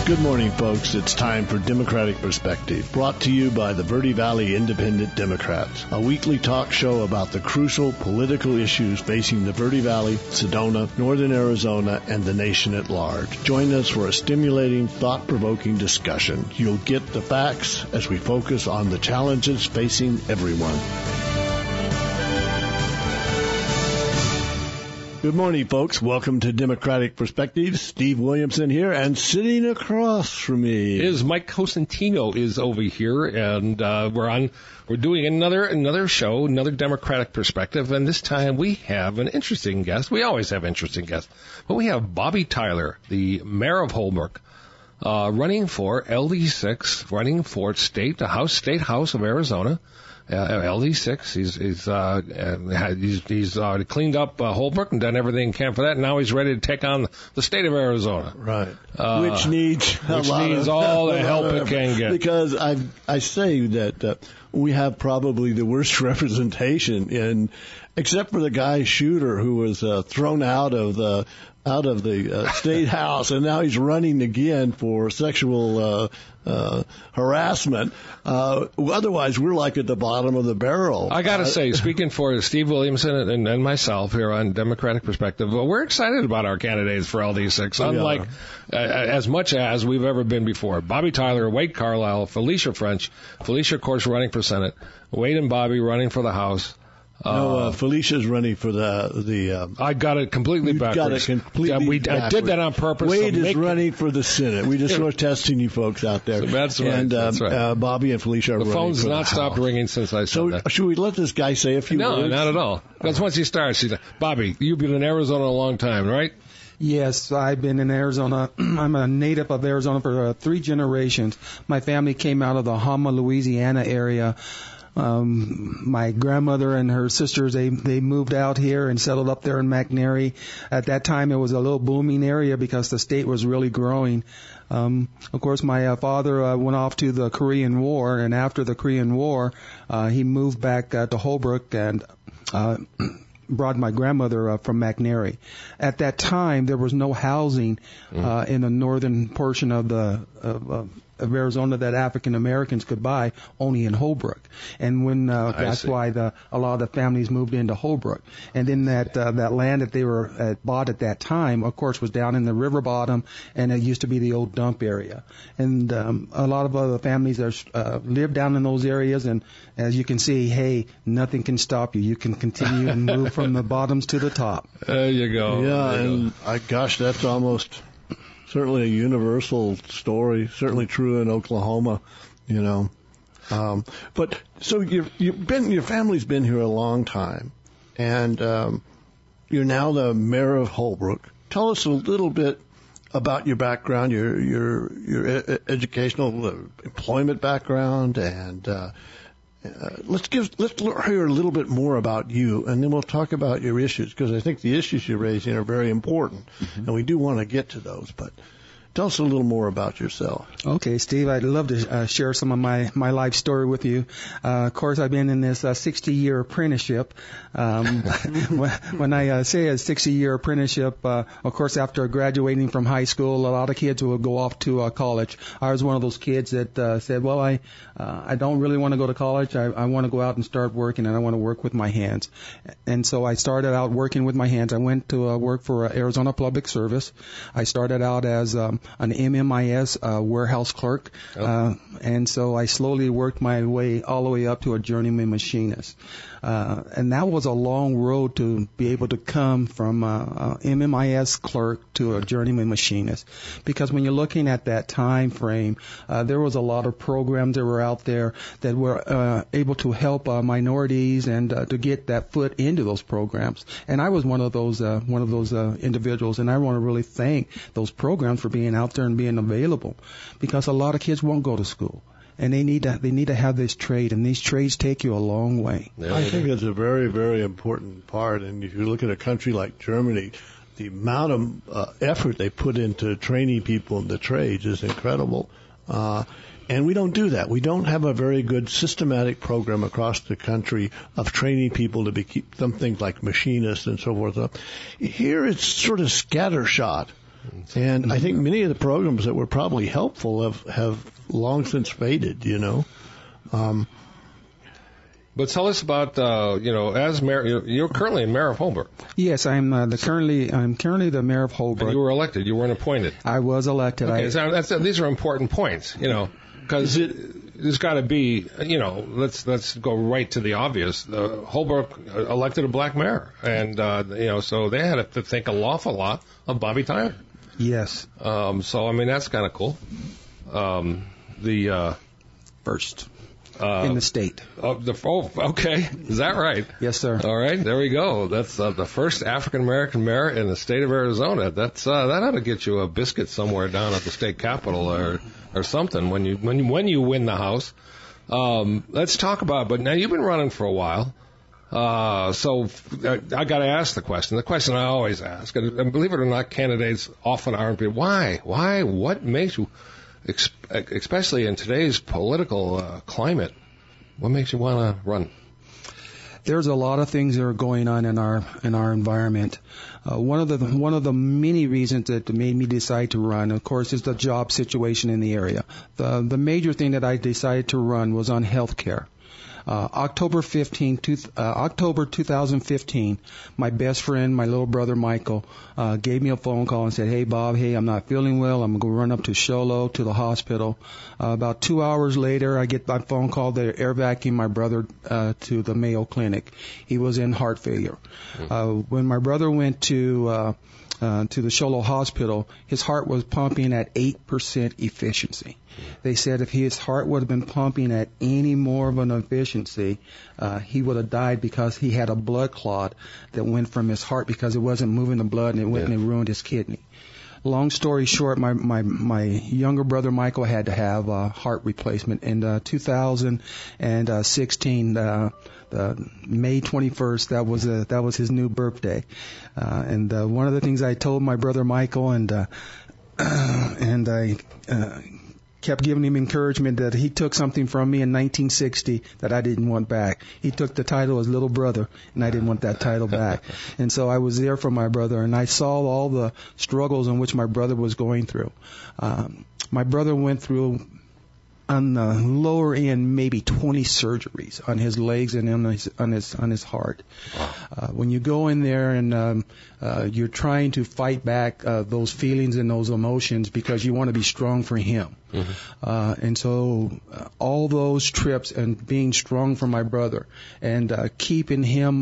Good morning, folks. It's time for Democratic Perspective, brought to you by the Verde Valley Independent Democrats, a weekly talk show about the crucial political issues facing the Verde Valley, Sedona, Northern Arizona, and the nation at large. Join us for a stimulating, thought-provoking discussion. You'll get the facts as we focus on the challenges facing everyone. Good morning, folks. Welcome to Democratic Perspectives. Steve Williamson here, and sitting across from me is Mike Cosentino is over here, and we're doing another show, another Democratic Perspective, and this time we have an interesting guest. We always have interesting guests, but we have Bobby Tyler, the mayor of Holbrook, running for LD6, running for State House of Arizona. LD6. He's cleaned up Holbrook and done everything he can for that. And now he's ready to take on the state of Arizona, right? Which needs all the help it can get. Because I say that we have probably the worst representation except for the guy Shooter, who was thrown out of the state house, and now he's running again for sexual harassment. Otherwise, we're like at the bottom of the barrel. I got to say, speaking for Steve Williamson and myself here on Democratic Perspective, we're excited about our candidates for LD6, unlike as much as we've ever been before. Bobby Tyler, Wade Carlisle, Felicia French. Felicia, of course, running for Senate. Wade and Bobby running for the House. No, Felicia's running for the. I got it completely backwards. Backwards. I did that on purpose. Wade is running for the Senate. We just were testing you folks out there. So that's right. And that's right. Bobby and Felicia are running for the House. The phone's not stopped ringing since I said that. So should we let this guy say a few words? No, not at all. Because once he starts, he's like, Bobby, you've been in Arizona a long time, right? Yes, I've been in Arizona. I'm a native of Arizona for 3 generations. My family came out of the Houma, Louisiana area. My grandmother and her sisters, they moved out here and settled up there in McNairy. At that time, it was a little booming area because the state was really growing. Of course, my father went off to the Korean War, and after the Korean War, he moved back to Holbrook and brought my grandmother from McNairy. At that time, there was no housing in the northern portion of Arizona that African Americans could buy, only in Holbrook. And when that's why a lot of the families moved into Holbrook. And then that land that they were bought at that time, of course, was down in the river bottom, and it used to be the old dump area. And a lot of other families live down in those areas, and as you can see, hey, nothing can stop you. You can continue and move from the bottoms to the top. There you go. Yeah, gosh, that's almost certainly a universal story, certainly true in Oklahoma, you know. But so your family's been here a long time, and you're now the mayor of Holbrook. Tell us a little bit about your background, your educational employment background, and let's hear a little bit more about you, and then we'll talk about your issues, because I think the issues you're raising are very important, and we do want to get to those. But tell us a little more about yourself. Okay, Steve, I'd love to share some of my life story with you. Of course, I've been in this 60-year apprenticeship. When I say a 60-year apprenticeship, of course, after graduating from high school, a lot of kids will go off to college. I was one of those kids that said, well, I don't really want to go to college. I want to go out and start working, and I want to work with my hands. And so I started out working with my hands. I went to work for Arizona Public Service. I started out as an MMIS warehouse clerk, and so I slowly worked my way all the way up to a journeyman machinist. And that was a long road to be able to come from MMIS clerk to a journeyman machinist, because when you're looking at that time frame, there was a lot of programs that were out there that were able to help minorities and to get that foot into those programs. And I was one of those individuals, and I want to really thank those programs for being out there and being available, because a lot of kids won't go to school. And they need to have this trade, and these trades take you a long way. I think it's a very, very important part. And if you look at a country like Germany, the amount of effort they put into training people in the trades is incredible. And we don't do that. We don't have a very good systematic program across the country of training people to be some things like machinists and so forth. Here it's sort of scattershot. And I think many of the programs that were probably helpful have long since faded, you know. But tell us about, as mayor, you're currently mayor of Holbrook. Yes, I'm currently the mayor of Holbrook. And you were elected. You weren't appointed. I was elected. Okay, these are important points, because there's got to be, let's go right to the obvious. Holbrook elected a black mayor, and so they had to think an awful lot of Bobby Tyler. Yes. So I mean that's kind of cool. First. In the state. Okay. Is that right? Yes, sir. All right, there we go. That's the first African American mayor in the state of Arizona. That ought to get you a biscuit somewhere down at the state capitol or something when you win the House. Let's talk about. But now you've been running for a while, so I got to ask the question. The question I always ask, and believe it or not, candidates often aren't. Why? What makes you? Especially in today's political climate, what makes you want to run? There's a lot of things that are going on in our environment. One of the many reasons that made me decide to run, of course, is the job situation in the area. The major thing that I decided to run was on health care. October 2015, my best friend, my little brother Michael, gave me a phone call and said, "Hey Bob, I'm not feeling well. I'm going to run up to Show Low to the hospital." About 2 hours later, I get my phone call. They're air vacuuming my brother to the Mayo Clinic. He was in heart failure. When my brother went to the Show Low Hospital, his heart was pumping at 8% efficiency. They said if his heart would have been pumping at any more of an efficiency, he would have died because he had a blood clot that went from his heart because it wasn't moving the blood and it went and it ruined his kidney. Long story short, my younger brother Michael had to have a heart replacement in 2016. May 21st, that was his new birthday, and one of the things I told my brother Michael, and I kept giving him encouragement that he took something from me in 1960 that I didn't want back. He took the title as little brother, and I didn't want that title back. And so I was there for my brother, and I saw all the struggles in which my brother was going through. My brother went through, on the lower end, maybe 20 surgeries on his legs and on his heart. Wow. When you go in there and you're trying to fight back those feelings and those emotions because you want to be strong for him. Mm-hmm. And so all those trips and being strong for my brother and keeping him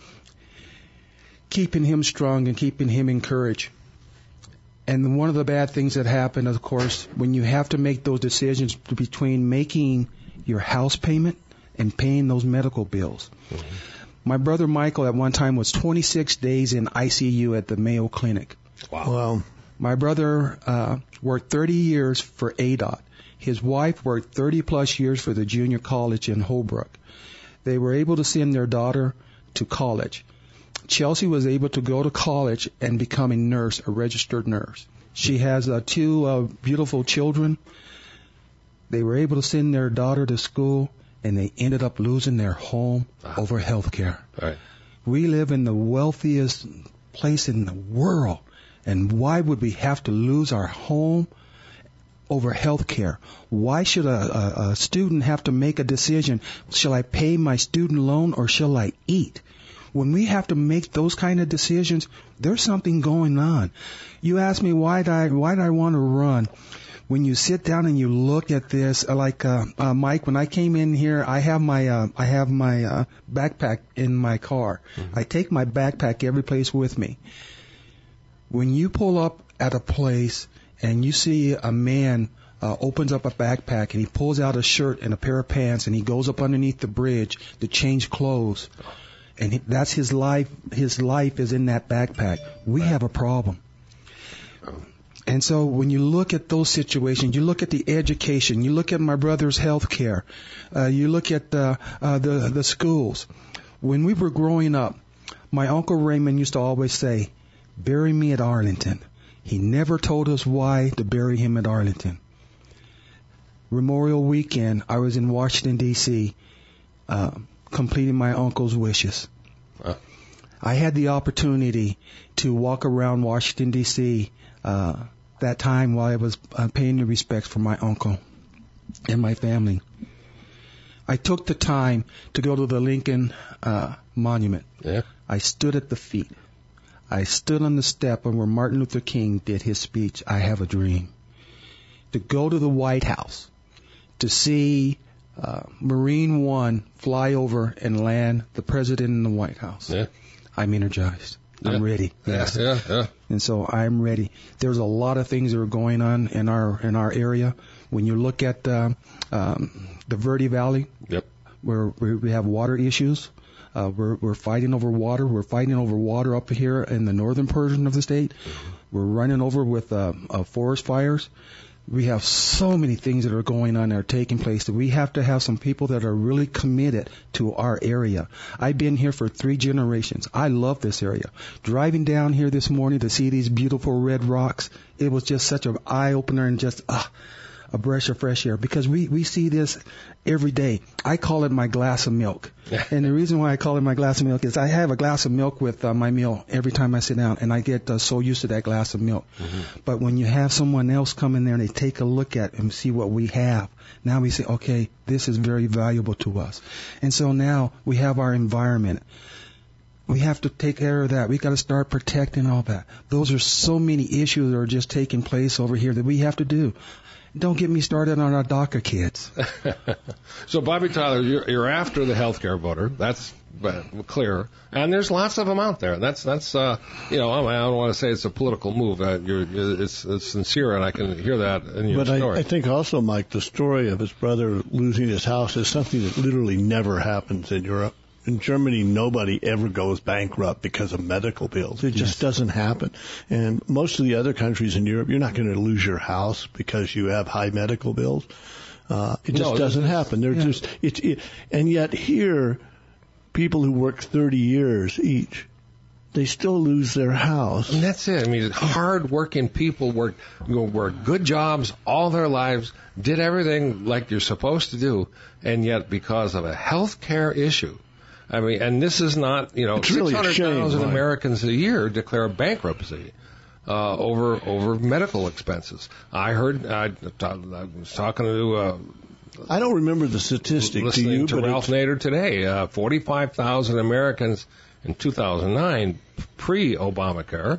strong and keeping him encouraged. And one of the bad things that happen, of course, when you have to make those decisions between making your house payment and paying those medical bills. Mm-hmm. My brother Michael at one time was 26 days in ICU at the Mayo Clinic. Wow. My brother worked 30 years for ADOT. His wife worked 30 plus years for the junior college in Holbrook. They were able to send their daughter to college. Chelsea was able to go to college and become a nurse, a registered nurse. She has 2 beautiful children. They were able to send their daughter to school, and they ended up losing their home over health care. Right. We live in the wealthiest place in the world, and why would we have to lose our home over health care? Why should a student have to make a decision? Shall I pay my student loan or shall I eat? When we have to make those kind of decisions, there's something going on. You ask me why did I want to run? When you sit down and you look at this, like Mike, when I came in here, I have my backpack in my car. Mm-hmm. I take my backpack every place with me. When you pull up at a place and you see a man opens up a backpack and he pulls out a shirt and a pair of pants and he goes up underneath the bridge to change clothes. And that's his life. His life is in that backpack. We have a problem. And so when you look at those situations, you look at the education, you look at my brother's health care, you look at the schools. When we were growing up, my Uncle Raymond used to always say, "Bury me at Arlington." He never told us why to bury him at Arlington. Memorial weekend, I was in Washington, D.C., completing my uncle's wishes. I had the opportunity to walk around Washington, D.C. That time while I was paying the respects for my uncle and my family. I took the time to go to the Lincoln Monument. Yeah. I stood at the feet. I stood on the step where Martin Luther King did his speech, I Have a Dream. To go to the White House, to see Marine One fly over and land the president in the White House. Yeah. I'm energized. Yeah. I'm ready. Yes. Yeah. And so I'm ready. There's a lot of things that are going on in our area. When you look at the Verde Valley, Yep. where we have water issues, we're fighting over water. We're fighting over water up here in the northern portion of the state. We're running over with forest fires. We have so many things that are going on that are taking place that we have to have some people that are really committed to our area. I've been here for 3 generations. I love this area. Driving down here this morning to see these beautiful red rocks, it was just such an eye-opener and just a breath of fresh air, because we see this every day. I call it my glass of milk. And the reason why I call it my glass of milk is I have a glass of milk with my meal every time I sit down, and I get so used to that glass of milk. Mm-hmm. But when you have someone else come in there and they take a look at and see what we have, now we say, okay, this is very valuable to us. And so now we have our environment. We have to take care of that. We got to start protecting all that. Those are so many issues that are just taking place over here that we have to do. Don't get me started on our DACA kids. So, Bobby Tyler, you're after the healthcare voter. That's clear. And there's lots of them out there. That's I don't want to say it's a political move. It's sincere, and I can hear that in your story. But I think also, Mike, the story of his brother losing his house is something that literally never happens in Europe. In Germany, nobody ever goes bankrupt because of medical bills. It just doesn't happen. And most of the other countries in Europe, you're not going to lose your house because you have high medical bills. It just doesn't happen. They're just and yet here, people who work 30 years each, they still lose their house. And that's it. I mean, hard-working people work good jobs all their lives, did everything like you're supposed to do, and yet because of a health care issue. I mean, and this is not, 600,000 Americans a year declare bankruptcy over medical expenses. I heard, I was talking to I don't remember the statistic. Listening to Ralph Nader today, 45,000 Americans in 2009, pre-Obamacare,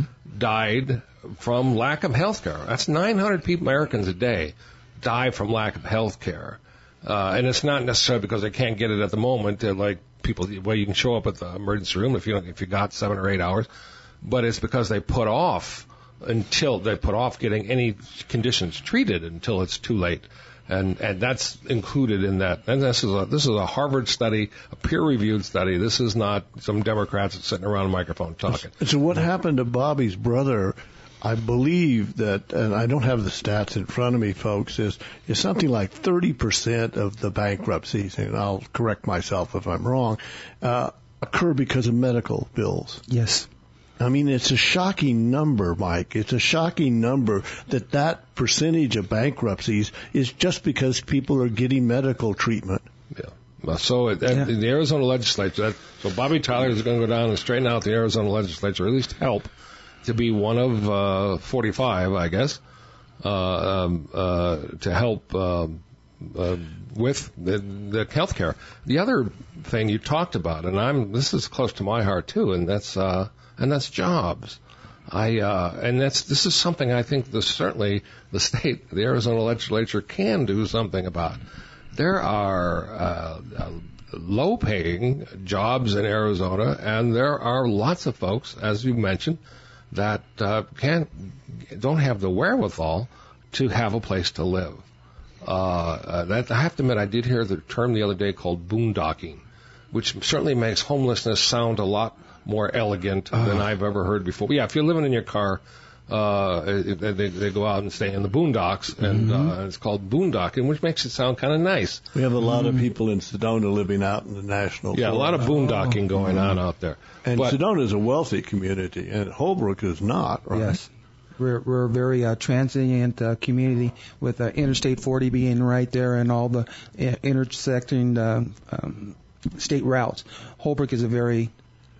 died from lack of health care. That's 900 Americans a day die from lack of health care. And it's not necessarily because they can't get it at the moment. They're like people, well, you can show up at the emergency room if you got 7 or 8 hours, but it's because they put off getting any conditions treated until it's too late. And that's included in that. And this is a Harvard study, a peer-reviewed study. This is not some Democrats sitting around a microphone talking. So what happened to Bobby's brother, I believe that, and I don't have the stats in front of me, folks, is something like 30% of the bankruptcies, and I'll correct myself if I'm wrong, occur because of medical bills. Yes. I mean, it's a shocking number, Mike. It's a shocking number that percentage of bankruptcies is just because people are getting medical treatment. Yeah. Well, so in the Arizona legislature, so Bobby Tyler is going to go down and straighten out the Arizona legislature, or at least help to be one of 45, I guess, to help with the health care. The other thing you talked about, and this is close to my heart too, and that's jobs. This is something I think certainly the Arizona legislature can do something about. There are low-paying jobs in Arizona, and there are lots of folks, as you mentioned, that don't have the wherewithal to have a place to live. That I have to admit, I did hear the term the other day called boondocking, which certainly makes homelessness sound a lot more elegant than I've ever heard before. Yeah, if you're living in your car, they go out and stay in the boondocks, and it's called boondocking, which makes it sound kind of nice. We have a lot of people in Sedona living out in the national. Yeah, a lot of boondocking going on out there. And Sedona is a wealthy community, and Holbrook is not, right? Yes. We're a very transient community with Interstate 40 being right there and all the intersecting state routes. Holbrook is a very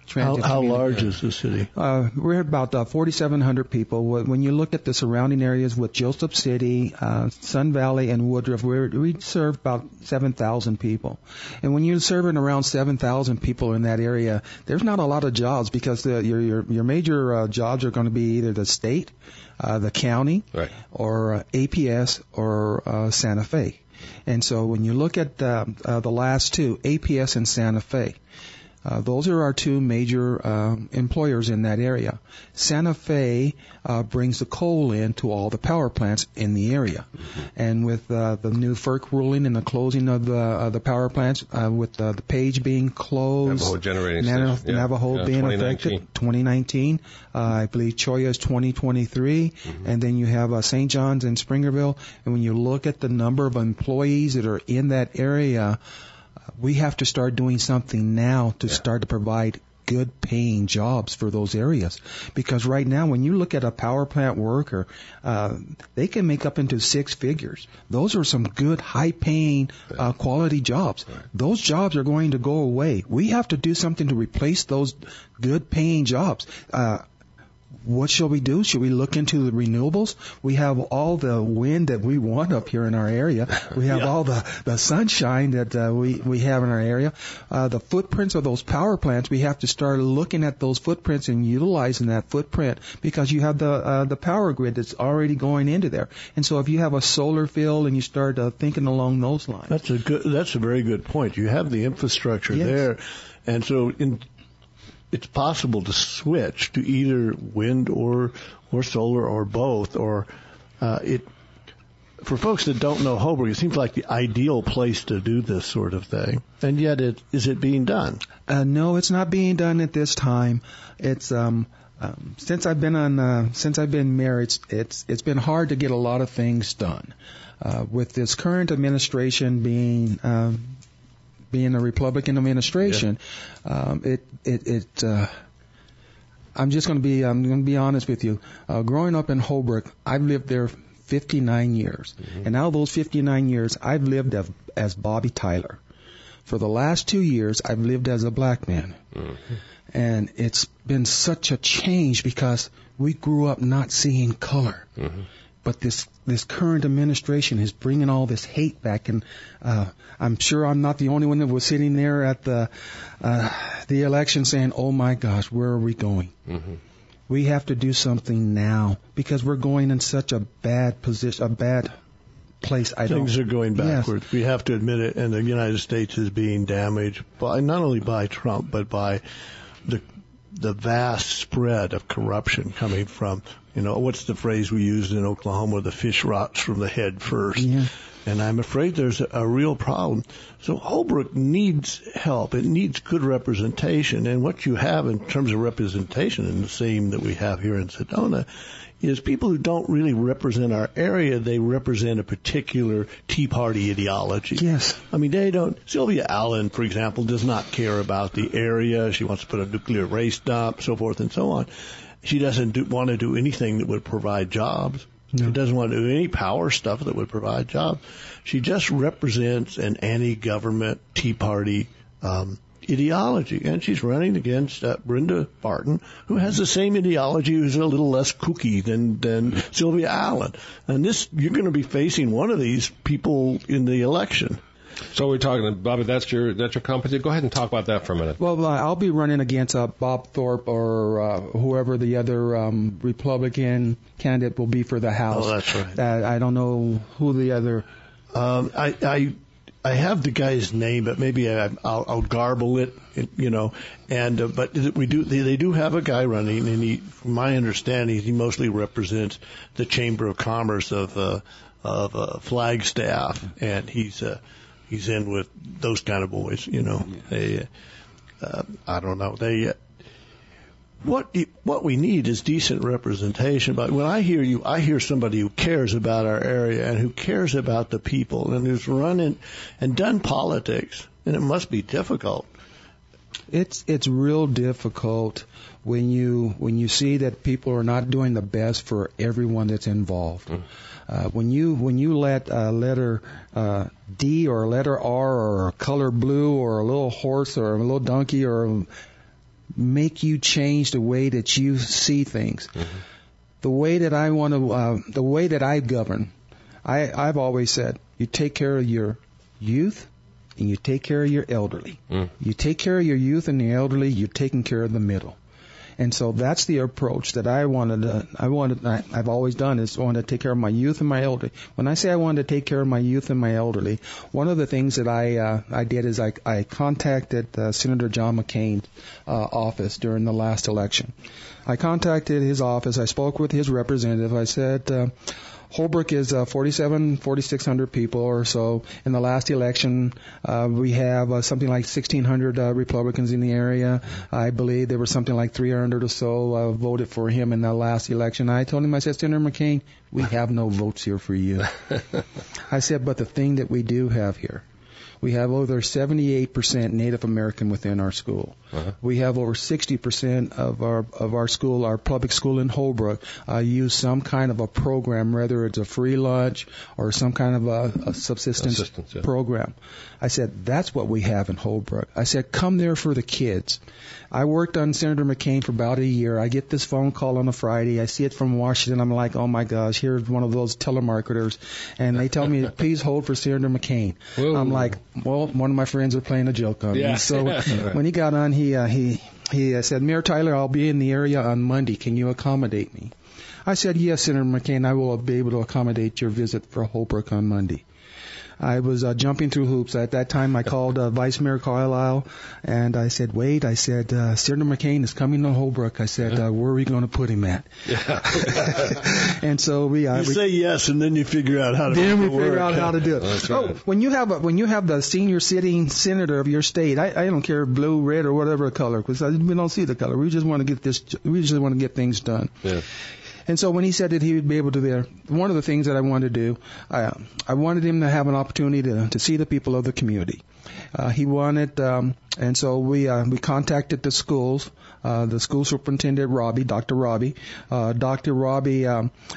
transient How community. large is the city? We're about 4,700 people. When you look at the surrounding areas with Joseph City, Sun Valley, and Woodruff, we serve about 7,000 people. And when you're serving around 7,000 people in that area, there's not a lot of jobs because your major jobs are going to be either the state, the county, right, or APS or Santa Fe. And so when you look at the last two, APS and Santa Fe, those are our two major employers in that area. Santa Fe brings the coal in to all the power plants in the area. Mm-hmm. And with the new FERC ruling and the closing of the power plants, with the Page being closed, Navajo generating station. Navajo being affected, 2019. I believe Cholla is 2023. Mm-hmm. And then you have St. John's and Springerville. And when you look at the number of employees that are in that area, we have to start doing something now to start to provide good paying jobs for those areas. Because right now, when you look at a power plant worker, they can make up into 6 figures. Those are some good, high paying, quality jobs. Right. Those jobs are going to go away. We have to do something to replace those good paying jobs. What shall we do? Should we look into the renewables? We have all the wind that we want up here in our area. We have all the sunshine that we have in our area. The footprints of those power plants, we have to start looking at those footprints and utilizing that footprint because you have the power grid that's already going into there. And so if you have a solar field and you start thinking along those lines. That's a very good point. You have the infrastructure there. And so it's possible to switch to either wind or solar or both. Or for folks that don't know Hoboken, it seems like the ideal place to do this sort of thing. And yet, is it being done? No, it's not being done at this time. It's since I've been mayor, it's been hard to get a lot of things done. With this current administration being a Republican administration, I'm going to be honest with you. Growing up in Holbrook, I've lived there 59 years. Mm-hmm. And out of those 59 years, I've lived as Bobby Tyler. For the last 2 years, I've lived as a black man. Mm-hmm. And it's been such a change because we grew up not seeing color. Mm-hmm. But this current administration is bringing all this hate back, and I'm sure I'm not the only one that was sitting there at the election saying, "Oh my gosh, where are we going?" Mm-hmm. We have to do something now because we're going in such a bad position, a bad place. Things are going backwards. Yes. We have to admit it, and the United States is being damaged by not only by Trump but by the vast spread of corruption coming from. What's the phrase we used in Oklahoma? The fish rots from the head first. Yeah. And I'm afraid there's a real problem. So Holbrook needs help. It needs good representation. And what you have in terms of representation, and the same that we have here in Sedona, is people who don't really represent our area. They represent a particular Tea Party ideology. Yes. I mean, they don't. Sylvia Allen, for example, does not care about the area. She wants to put a nuclear waste dump, so forth and so on. She doesn't want to do anything that would provide jobs. No. She doesn't want to do any power stuff that would provide jobs. She just represents an anti-government Tea Party ideology. And she's running against Brenda Barton, who has the same ideology, who's a little less kooky than Sylvia Allen. And you're going to be facing one of these people in the election. So we're talking, Bobby, that's your company. Go ahead and talk about that for a minute. Well, I'll be running against Bob Thorpe or whoever the other Republican candidate will be for the House. Oh, that's right. I don't know who the other. I have the guy's name, but maybe I'll garble it, And but they do have a guy running, and from my understanding, he mostly represents the Chamber of Commerce of Flagstaff, and he's in with those kind of boys, They, I don't know. What we need is decent representation. But when I hear you, I hear somebody who cares about our area and who cares about the people and who's run and done politics. And it must be difficult. It's real difficult when you see that people are not doing the best for everyone that's involved. Mm. When you let a letter D or a letter R or a color blue or a little horse or a little donkey or make you change the way that you see things. Mm-hmm. The way that I want to, the way that I govern, I've always said, you take care of your youth and you take care of your elderly. Mm. You take care of your youth and the elderly, you're taking care of the middle. And so that's the approach that I've always done, is want to take care of my youth and my elderly. When I say I wanted to take care of my youth and my elderly, one of the things that I did is I contacted Senator John McCain's office during the last election. I contacted his office. I spoke with his representative. I said, Holbrook is 4,600 people or so. In the last election, we have something like 1,600 Republicans in the area. I believe there were something like 300 or so voted for him in the last election. I told him, I said, Senator McCain, we have no votes here for you. I said, but the thing that we do have here, we have over 78% Native American within our school. Uh-huh. We have over 60% of our school, our public school in Holbrook, use some kind of a program, whether it's a free lunch or some kind of a subsistence program. I said, that's what we have in Holbrook. I said, come there for the kids. I worked on Senator McCain for about a year. I get this phone call on a Friday. I see it from Washington. I'm like, oh my gosh, here's one of those telemarketers. And they tell me, please hold for Senator McCain. Whoa. I'm like, well, one of my friends was playing a joke on me. So when he got on, he said, Mayor Tyler, I'll be in the area on Monday. Can you accommodate me? I said, yes, Senator McCain, I will be able to accommodate your visit for Holbrook on Monday. I was jumping through hoops. At that time, I called Vice Mayor Carlisle, and I said, wait, I said, Senator McCain is coming to Holbrook. I said, where are we going to put him at? Yeah. And so you say yes, and then you figure out how to figure out how to do it. That's right. When you have the senior sitting senator of your state, I don't care blue, red, or whatever color, because we don't see the color. We just want to get things done. Yeah. And so when he said that he would be able to there, one of the things that I wanted to do, I wanted him to have an opportunity to see the people of the community. He wanted, and so we contacted the schools, the school superintendent, Dr. Robbie. Dr. Robbie,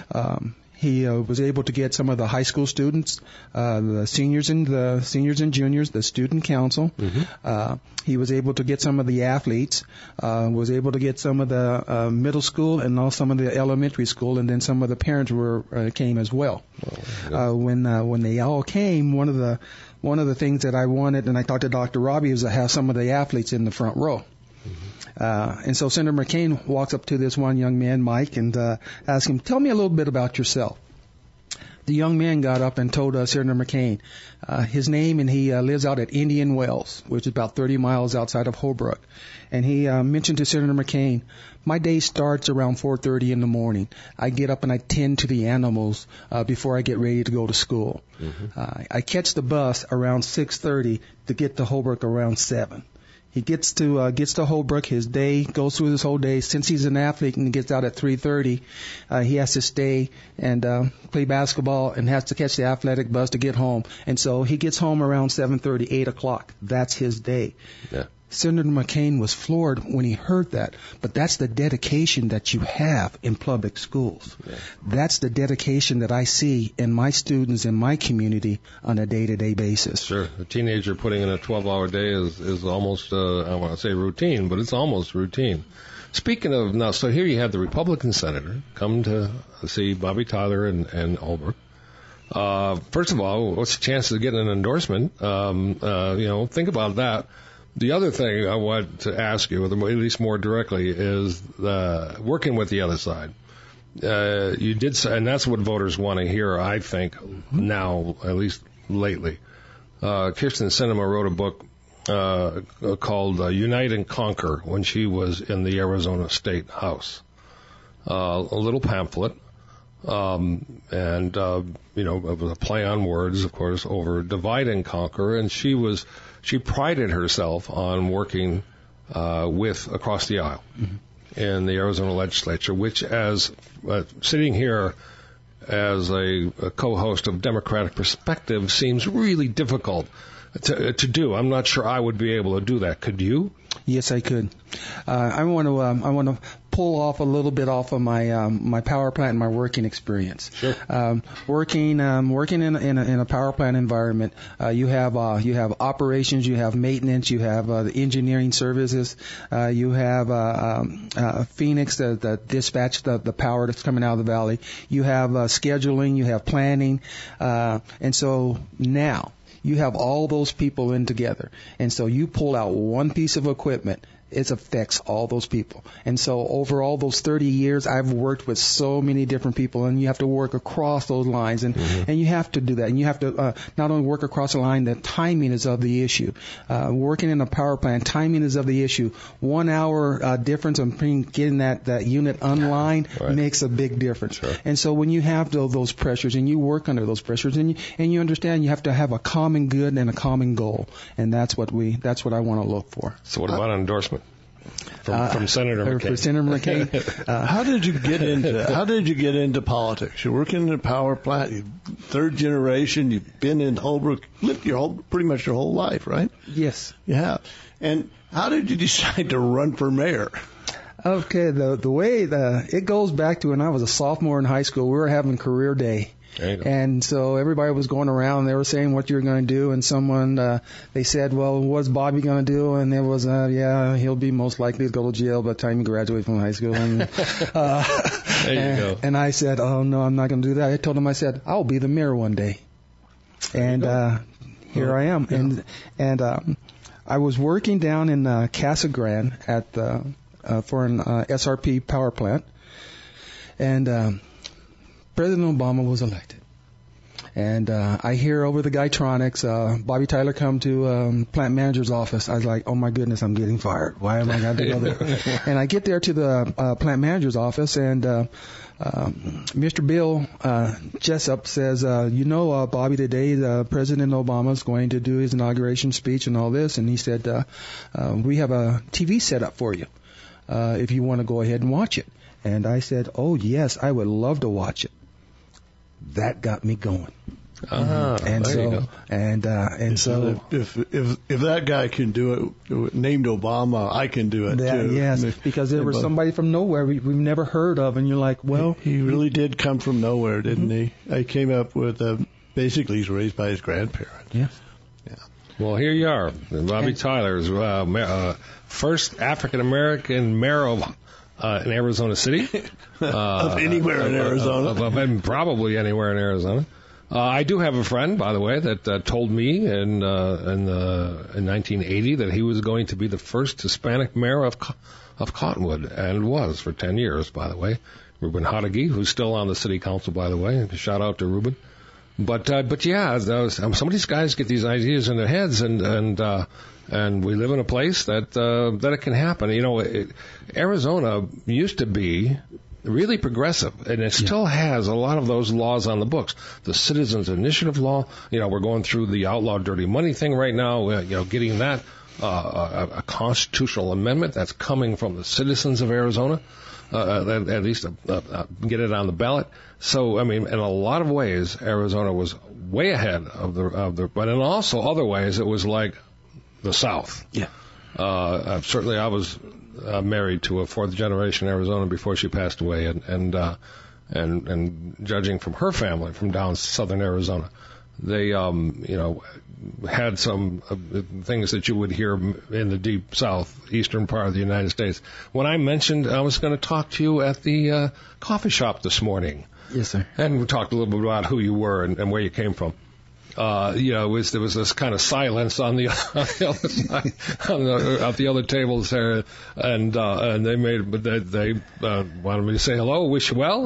he was able to get some of the high school students, the seniors and juniors, the student council. Mm-hmm. He was able to get some of the athletes, was able to get some of the middle school and also some of the elementary school, and then some of the parents came as well. Oh, when they all came, one of the things that I wanted, and I talked to Dr. Robbie, was to have some of the athletes in the front row. And so Senator McCain walks up to this one young man, Mike, and asks him, tell me a little bit about yourself. The young man got up and told Senator McCain his name, and he lives out at Indian Wells, which is about 30 miles outside of Holbrook. And he mentioned to Senator McCain, my day starts around 4:30 in the morning. I get up and I tend to the animals before I get ready to go to school. Mm-hmm. I catch the bus around 6:30 to get to Holbrook around 7. He gets to Holbrook. His day goes through this whole day. Since he's an athlete and he gets out at 3:30, he has to stay and play basketball and has to catch the athletic bus to get home. And so he gets home around 7:30, 8 o'clock. That's his day. Yeah. Senator McCain was floored when he heard that. But that's the dedication that you have in public schools. Yeah. That's the dedication that I see in my students in my community on a day-to-day basis. Sure. A teenager putting in a 12-hour day is almost, I want to say routine, but it's almost routine. Speaking of, now, so here you have the Republican senator come to see Bobby Tyler and Holbrook. First of all, what's the chances of getting an endorsement? Think about that. The other thing I want to ask you, or at least more directly, is working with the other side. You did say, and that's what voters want to hear, I think, now, at least lately. Kyrsten Sinema wrote a book called Unite and Conquer when she was in the Arizona State House. A little pamphlet, it was a play on words, of course, over divide and conquer, and she prided herself on working with across the aisle in the Arizona legislature, which, as sitting here as a co-host of Democratic Perspective, seems really difficult to do. I'm not sure I would be able to do that. Could you? Yes, I could. I want to pull off a little bit off of my power plant and my working experience. Sure. Working in a power plant environment, you have operations, you have maintenance, you have the engineering services, you have Phoenix that dispatch the power that's coming out of the valley. You have scheduling, you have planning, and so now you have all those people in together. And so you pull out one piece of equipment, it affects all those people. And so over all those 30 years, I've worked with so many different people, and you have to work across those lines, and you have to do that. And you have to not only work across the line, the timing is of the issue. Working in a power plant, timing is of the issue. 1 hour difference in getting that unit online makes a big difference. Sure. And so when you have those pressures, and you work under those pressures, and you understand you have to have a common good and a common goal, and that's what I want to look for. So what about an endorsement from Senator McCain? For Senator McCain. How did you get into politics? You're working in a power plant. You're third generation. You've been in Holbrook, lived pretty much your whole life, right? Yes. You have. And how did you decide to run for mayor? Okay, the way it goes back to when I was a sophomore in high school. We were having career day. And so everybody was going around, they were saying what you're going to do, and someone, they said, well, what's Bobby going to do? And there was, he'll be most likely to go to jail by the time he graduates from high school. And, there you go. And I said, oh, no, I'm not going to do that. I told him, I said, I'll be the mayor one day. And here I am. Yeah. And I was working down in Casa Grande for an SRP power plant. And President Obama was elected. And I hear over the Guytronics, Bobby Tyler come to plant manager's office. I was like, oh, my goodness, I'm getting fired. Why am I going to go there? And I get there to the plant manager's office, and Mr. Bill Jessup says, Bobby, today President Obama is going to do his inauguration speech and all this. And he said, we have a TV set up for you if you want to go ahead and watch it. And I said, oh, yes, I would love to watch it. That got me going. And there you go. And so if that guy can do it, named Obama, I can do it too. Yes, because there was somebody from nowhere we've never heard of, and you're like, well, he really did come from nowhere, didn't he? I came up with basically he's raised by his grandparents. Yeah. Well, here you are, Bobby Tyler's first African American mayor of in Arizona City. Of anywhere in Arizona. Probably anywhere in Arizona. I do have a friend, by the way, that told me in 1980 that he was going to be the first Hispanic mayor of Cottonwood, and was for 10 years, by the way. Ruben Jauregui, who's still on the city council, by the way. Shout out to Ruben. But yeah, some of these guys get these ideas in their heads, and we live in a place that it can happen. Arizona used to be really progressive, and it still has a lot of those laws on the books. The Citizens Initiative law, we're going through the outlaw dirty money thing right now, getting that a constitutional amendment that's coming from the citizens of Arizona, at least get it on the ballot. So, in a lot of ways, Arizona was way ahead of the, but in also other ways, it was like the South. Yeah. Certainly, I was married to a fourth generation Arizona before she passed away, and judging from her family from down southern Arizona, they had some things that you would hear in the deep southeastern part of the United States. When I mentioned I was going to talk to you at the coffee shop this morning, yes, sir, and we talked a little bit about who you were and where you came from. There was this kind of silence on the other side, at the other tables there, and they wanted me to say hello, wish you well,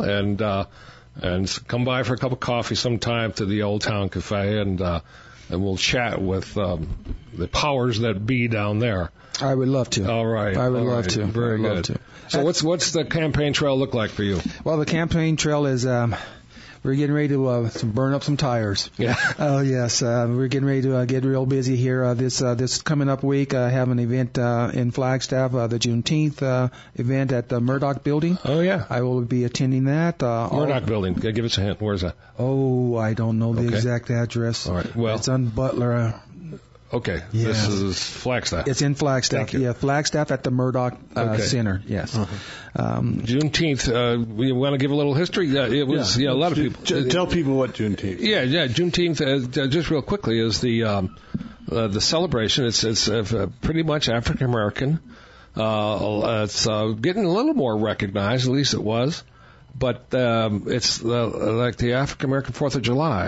and come by for a cup of coffee sometime to the Old Town Cafe, and we'll chat with the powers that be down there. I would love to. All right. I would love to. Very good. Love to. So what's the campaign trail look like for you? Well, the campaign trail is. We're getting ready to burn up some tires. Yeah. Oh yes, we're getting ready to get real busy here. This coming up week, I have an event in Flagstaff, the Juneteenth event at the Murdoch Building. Oh yeah. I will be attending that. Murdoch Building. Give us a hint. Where's that? Oh, I don't know the exact address. All right. Well, it's on Butler. Okay. Yeah. This is Flagstaff. It's in Flagstaff. Thank you. Yeah, Flagstaff at the Murdoch Center. Yes. Juneteenth, we want to give a little history. It was, a lot of people. Tell people what Juneteenth is. Yeah. Juneteenth, just real quickly, is the celebration. It's pretty much African American. It's getting a little more recognized, at least it was. But it's like the African American 4th of July.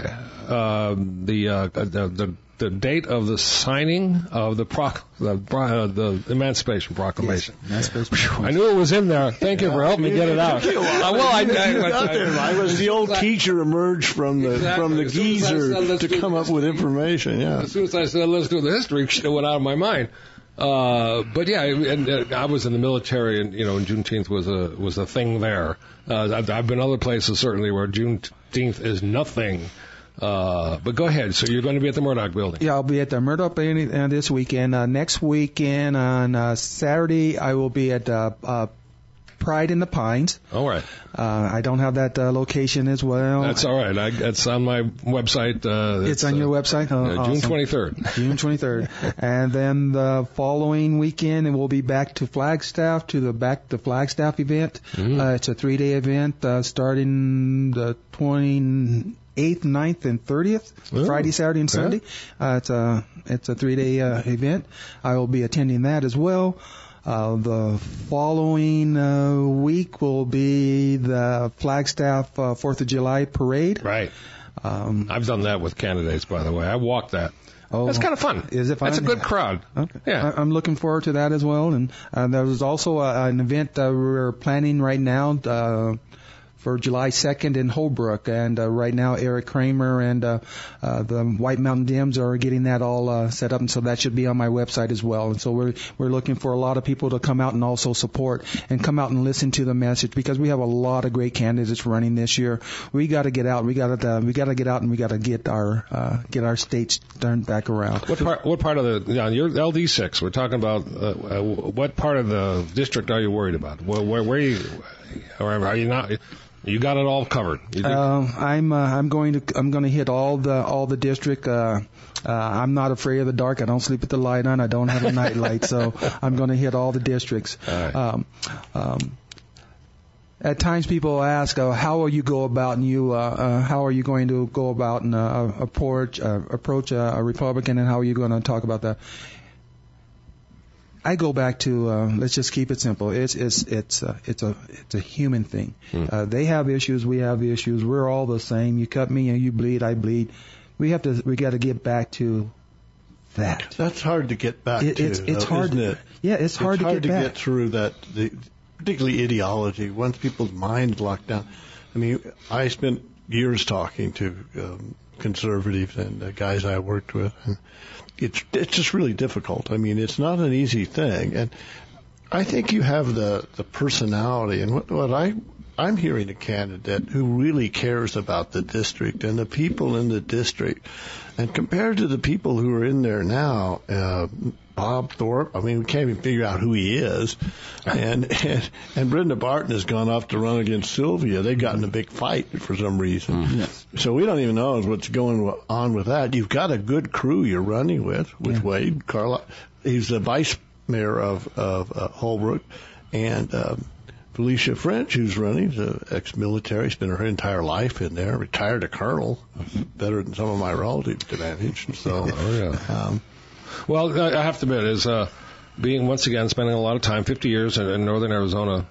The date of the signing of the Emancipation Proclamation. Yes, I knew it was in there. Thank you for helping me get it out. I was the old teacher emerged from the geezer to come up with information. Yeah. As soon as I said let's do the history, it went out of my mind. But yeah, and I was in the military, and Juneteenth was a thing there. I've been other places certainly where Juneteenth is nothing. But go ahead. So you're going to be at the Murdoch Building. Yeah, I'll be at the Murdoch Building this weekend. Next weekend on Saturday, I will be at Pride in the Pines. All right. I don't have that location as well. That's all right. It's on my website. It's on your website? June Awesome. 23rd. June 23rd. And then the following weekend, we'll be back to Flagstaff, to the Flagstaff event. Mm-hmm. It's a 3-day event starting the 28th, 9th, and 30th, Friday, Saturday, and Sunday. It's a 3-day event. I will be attending that as well. The following week will be the Flagstaff 4th of July parade. Right. I've done that with candidates, by the way. I walked that. Oh, that's kind of fun. Is it fun? That's a good crowd. Okay. Yeah. I'm looking forward to that as well. And there was also an event we're planning right now for July 2nd in Holbrook. And right now, Eric Kramer and the White Mountain Dims are getting that all set up. And so that should be on my website as well. And so we're looking for a lot of people to come out and also support and come out and listen to the message, because we have a lot of great candidates running this year. We got to get out. We got to get out, and we got to get our states turned back around. What part of you're LD6? We're talking about what part of the district are you worried about? Where are you not? You got it all covered. I'm going to hit all the district. I'm not afraid of the dark. I don't sleep with the light on. I don't have a night light, so I'm going to hit all the districts. All right. At times, people ask, "How are you go about?" And how are you going to go about and approach a Republican, and how are you going to talk about that? I go back to let's just keep it simple. It's a human thing. They have issues, we have issues. We're all the same. You cut me and you bleed, I bleed. We got to get back to that. That's hard to get back to. It's hard, isn't it? Yeah, it's hard to get through that. Particularly ideology. Once people's minds locked down. I mean, I spent years talking to conservatives and guys I worked with, and it's just really difficult. I mean, it's not an easy thing, and I think you have the personality, and what I'm hearing a candidate who really cares about the district and the people in the district, and compared to the people who are in there now, Bob Thorpe, I mean, we can't even figure out who he is, and Brenda Barton has gone off to run against Sylvia. They've gotten a big fight for some reason. Yes. So we don't even know what's going on with that. You've got a good crew you're running with Wade Carlisle. He's the vice mayor of Holbrook, and Felicia French, who's running, is an ex-military, spent her entire life in there, retired a colonel, better than some of my relatives to manage. So, well, I have to admit, is being once again spending a lot of time, 50 years in northern Arizona.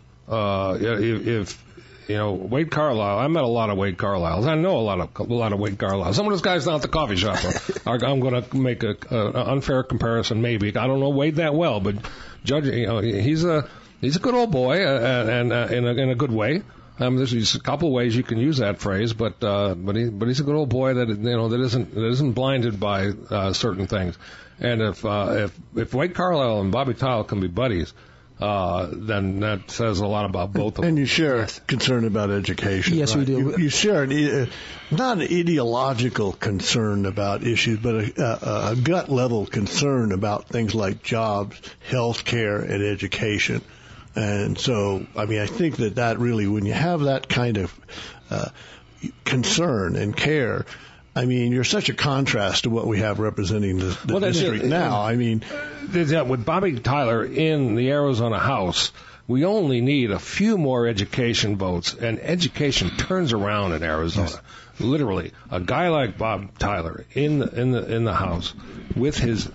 If Wade Carlisle, I met a lot of Wade Carlisles. I know a lot of Wade Carlisles. Some of those guys down at the coffee shop I'm going to make an unfair comparison. Maybe I don't know Wade that well, but judging, he's a good old boy, and in a good way. There's a couple of ways you can use that phrase, but he's a good old boy that that isn't blinded by certain things. And if Wade Carlisle and Bobby Tile can be buddies, then that says a lot about both of them. And you share concern about education. Yes, right? we do. You share not an ideological concern about issues, but a gut level concern about things like jobs, health care, and education. And so, I mean, I think that really, when you have that kind of concern and care, I mean, you're such a contrast to what we have representing the district now. I mean, with Bobby Tyler in the Arizona House, we only need a few more education votes, and education turns around in Arizona. Yes. Literally, a guy like Bob Tyler in the House, with his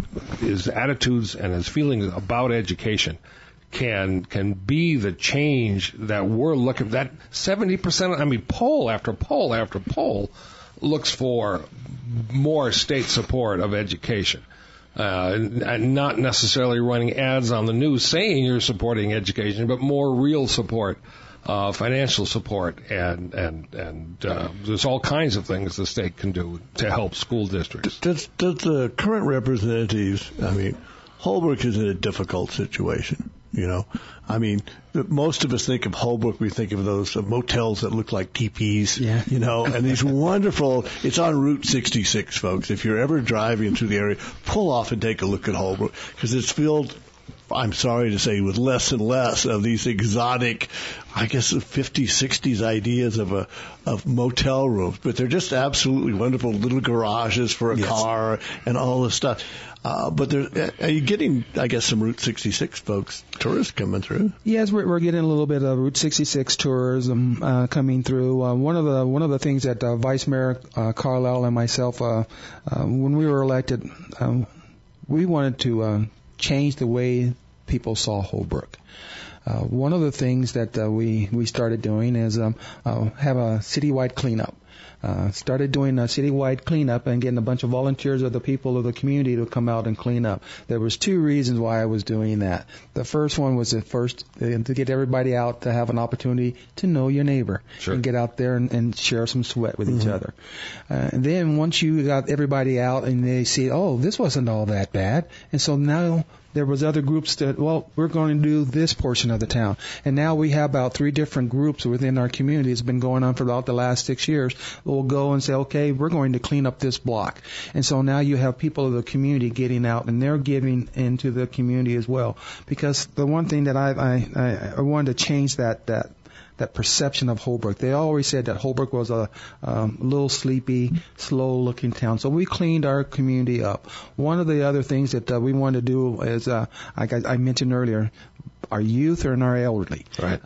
attitudes and his feelings about education, can be the change that we're looking. That 70%. I mean, poll after poll after poll looks for more state support of education. And not necessarily running ads on the news saying you're supporting education, but more real support, financial support, and there's all kinds of things the state can do to help school districts. Does the current representatives, I mean, Holbrook is in a difficult situation, you know. I mean, most of us think of Holbrook, we think of those motels that look like teepees, you know, and these wonderful, it's on Route 66, folks. If you're ever driving through the area, pull off and take a look at Holbrook, because it's filled, I'm sorry to say, with less and less of these exotic, I guess, 50s, 60s ideas of motel rooms. But they're just absolutely wonderful little garages for a car and all this stuff. But are you getting, I guess, some Route 66 folks, tourists coming through? Yes, we're getting a little bit of Route 66 tourism coming through. One of the things that Vice Mayor Carlisle and myself, when we were elected, we wanted to change the way people saw Holbrook. One of the things that we started doing is have a citywide cleanup. Started doing a citywide cleanup and getting a bunch of volunteers of the people of the community to come out and clean up. There was two reasons why I was doing that. The first one was to get everybody out to have an opportunity to know your neighbor and get out there and share some sweat with each other. And then once you got everybody out and they see, oh, this wasn't all that bad, and so now there was other groups that, well, we're going to do this portion of the town. And now we have about 3 different groups within our community. It's been going on for about the last 6 years. We'll go and say, okay, we're going to clean up this block. And so now you have people of the community getting out, and they're giving into the community as well. Because the one thing that I wanted to change that perception of Holbrook. They always said that Holbrook was a little sleepy, slow-looking town. So we cleaned our community up. One of the other things that we wanted to do is, like I mentioned earlier, our youth and our elderly. Right.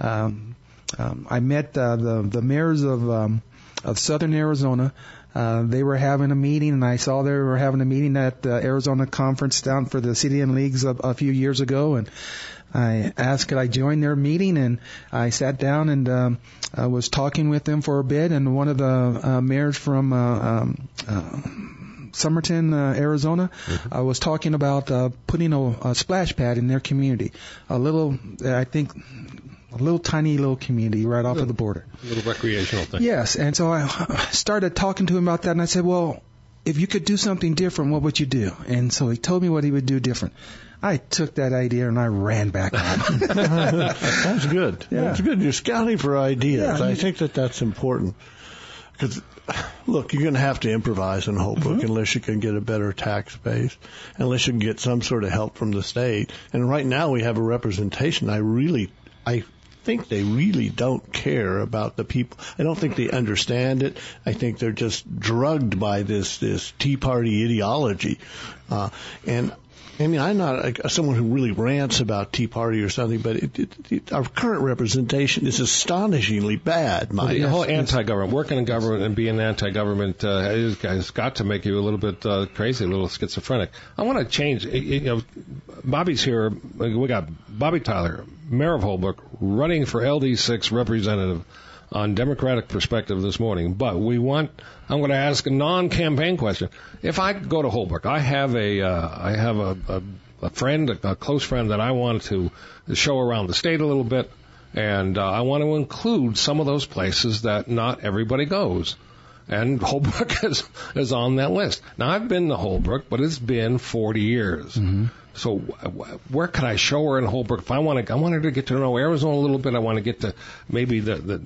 I met the mayors of Southern Arizona. They were having a meeting, and I saw they were having a meeting at the Arizona Conference down for the City and Leagues a few years ago, and I asked could I join their meeting, and I sat down and I was talking with them for a bit, and one of the mayors from Somerton, Arizona, was talking about putting a splash pad in their community, a little tiny community right off of the border. A little recreational thing. Yes, and so I started talking to him about that, and I said, well, if you could do something different, what would you do? And so he told me what he would do different. I took that idea and I ran back on it. That's good. Yeah. That's good. You're scouting for ideas. Yeah. I think that's important. Because, look, you're going to have to improvise in Holbrook unless you can get a better tax base, unless you can get some sort of help from the state. And right now we have a representation. I think they really don't care about the people. I don't think they understand it. I think they're just drugged by this Tea Party ideology. And I mean, I'm not someone who really rants about Tea Party or something, but our current representation is astonishingly bad. The whole anti-government, working in government and being anti-government has got to make you a little bit crazy, a little schizophrenic. I want to change. Bobby's here. We got Bobby Tyler, Mayor of Holbrook, running for LD6 representative on Democratic Perspective this morning. But I'm going to ask a non-campaign question. If I go to Holbrook, I have a friend, a close friend that I want to show around the state a little bit, and I want to include some of those places that not everybody goes. And Holbrook is on that list. Now, I've been to Holbrook, but it's been 40 years. Mm-hmm. So where can I show her in Holbrook? If I want her to get to know Arizona a little bit. I want to get to maybe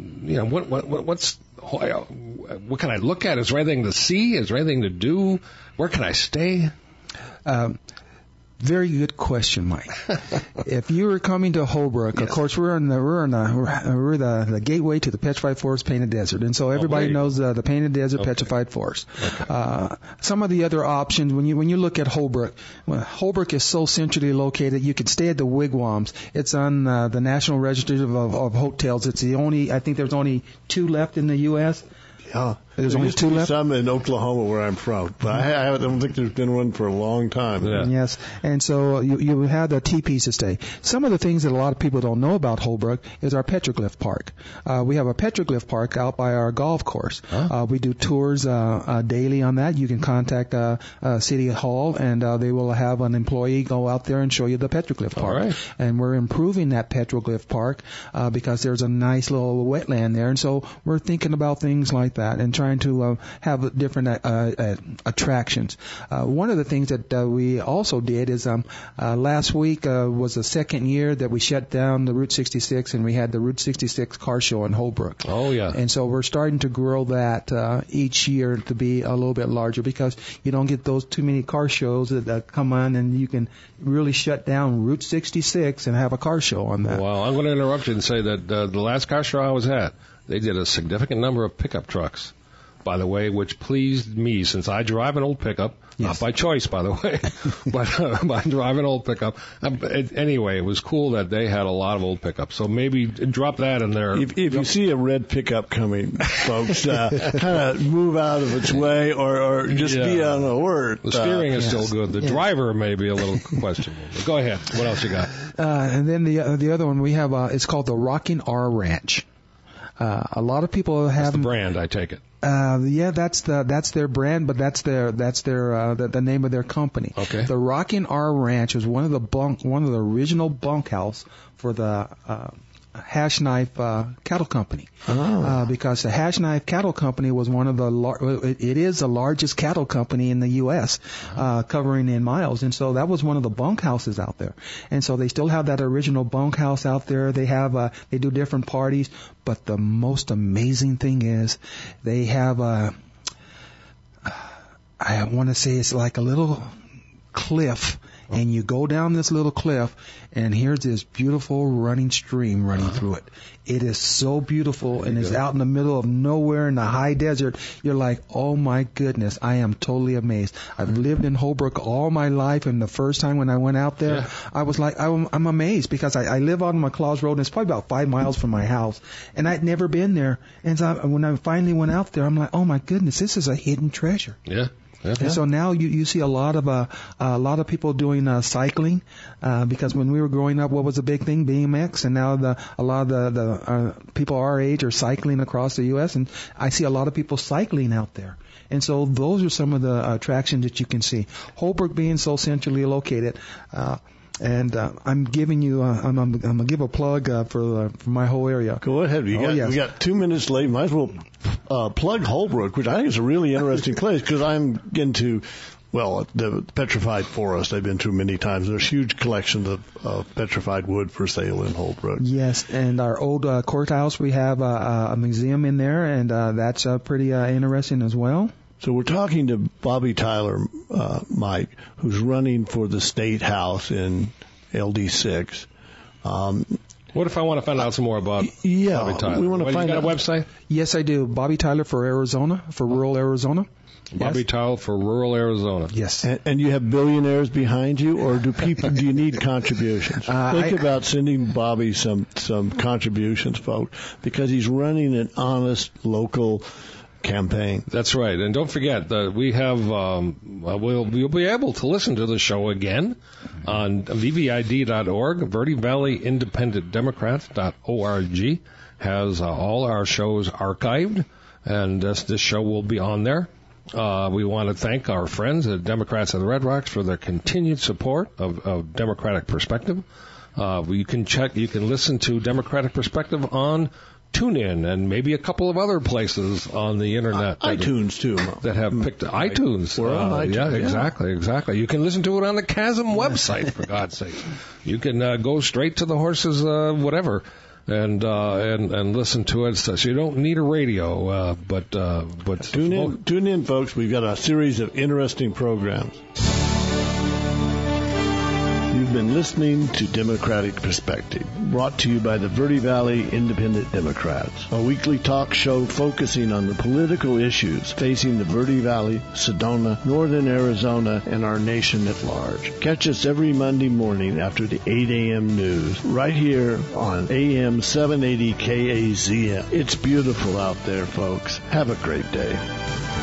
what can I look at? Is there anything to see? Is there anything to do? Where can I stay? Very good question, Mike. If you were coming to Holbrook, of course, we're the gateway to the Petrified Forest Painted Desert, and so everybody knows the Painted Desert Petrified Forest. Okay. Some of the other options when you look at Holbrook, Holbrook is so centrally located. You can stay at the Wigwams. It's on the National Register of Hotels. It's I think there's only 2 left in the U.S. Yeah. There's only 2 left? Some in Oklahoma where I'm from, but I don't think there's been one for a long time. Yeah. Yes, and so you had the teepees to stay. Some of the things that a lot of people don't know about Holbrook is our petroglyph park. We have a petroglyph park out by our golf course. Huh? We do tours daily on that. You can contact City Hall, and they will have an employee go out there and show you the petroglyph park. All right. And we're improving that petroglyph park because there's a nice little wetland there, and so we're thinking about things like that and trying to have different attractions. One of the things that we also did is last week was the second year that we shut down the Route 66, and we had the Route 66 car show in Holbrook. Oh, yeah. And so we're starting to grow that each year to be a little bit larger because you don't get those too many car shows that come on, and you can really shut down Route 66 and have a car show on that. Well, I'm going to interrupt you and say that the last car show I was at, they did a significant number of pickup trucks, by the way, which pleased me since I drive an old pickup, not by choice, by the way, but I drive an old pickup. Anyway, it was cool that they had a lot of old pickups. So maybe drop that in there. If you see a red pickup coming, folks, kind of move out of its way or just be on alert. The steering is still good. The driver may be a little questionable. But go ahead. What else you got? And then the other one we have, it's called the Rocking R Ranch. A lot of people have the brand, I take it. Yeah, that's their brand, but that's their the name of their company. Okay. The Rockin' R Ranch was one of the original bunkhouse for the Hash Knife Cattle Company. Oh. Because the Hash Knife Cattle Company was one of it is the largest cattle company in the U.S., covering in miles, and so that was one of the bunkhouses out there. And so they still have that original bunkhouse out there. They have they do different parties, but the most amazing thing is they have I want to say it's like a little cliff. And you go down this little cliff, and here's this beautiful running stream running through it. It is so beautiful, and it's out in the middle of nowhere in the high desert. You're like, oh my goodness, I am totally amazed. I've lived in Holbrook all my life, and the first time when I went out there, I was like, I'm amazed because I live on McLaws Road, and it's probably about 5 miles from my house, and I'd never been there. And so when I finally went out there, I'm like, oh my goodness, this is a hidden treasure. Yeah. And so now you see a lot of people doing cycling because when we were growing up, what was the big thing? BMX, and now a lot of the people our age are cycling across the U.S. and I see a lot of people cycling out there. And so those are some of the attractions that you can see. Holbrook being so centrally located. And I'm giving you, I'm gonna give a plug for my whole area. Go ahead. We got 2 minutes late. Might as well plug Holbrook, which I think is a really interesting place because I'm into, the petrified forest. I've been to many times. There's huge collections of petrified wood for sale in Holbrook. Yes, and our old courthouse, we have a museum in there, and that's pretty interesting as well. So we're talking to Bobby Tyler, Mike, who's running for the State House in LD6. What if I want to find out some more about Bobby Tyler? We want to find out. You got a website? Yes, I do. Bobby Tyler for Arizona, for rural Arizona. Bobby Tyler for rural Arizona. Yes. And you have billionaires behind you, or do you need contributions? Think about sending Bobby some contributions, folks, because he's running an honest local campaign. That's right. And don't forget that we have, you'll be able to listen to the show again on VVID.org. Verde Valley Independent Democrats.org has all our shows archived, and this show will be on there. We want to thank our friends, the Democrats of the Red Rocks, for their continued support of Democratic Perspective. You can listen to Democratic Perspective on TuneIn and maybe a couple of other places on the internet. iTunes, too. That have picked iTunes. We're on iTunes. Yeah, exactly. You can listen to it on the Chasm website, for God's sake. You can go straight to the horse's whatever and listen to it. So you don't need a radio, but tune in, folks. We've got a series of interesting programs. You've been listening to Democratic Perspective, brought to you by the Verde Valley Independent Democrats, a weekly talk show focusing on the political issues facing the Verde Valley, Sedona, Northern Arizona, and our nation at large. Catch us every Monday morning after the 8 a.m. news, right here on AM 780 KAZM. It's beautiful out there, folks. Have a great day.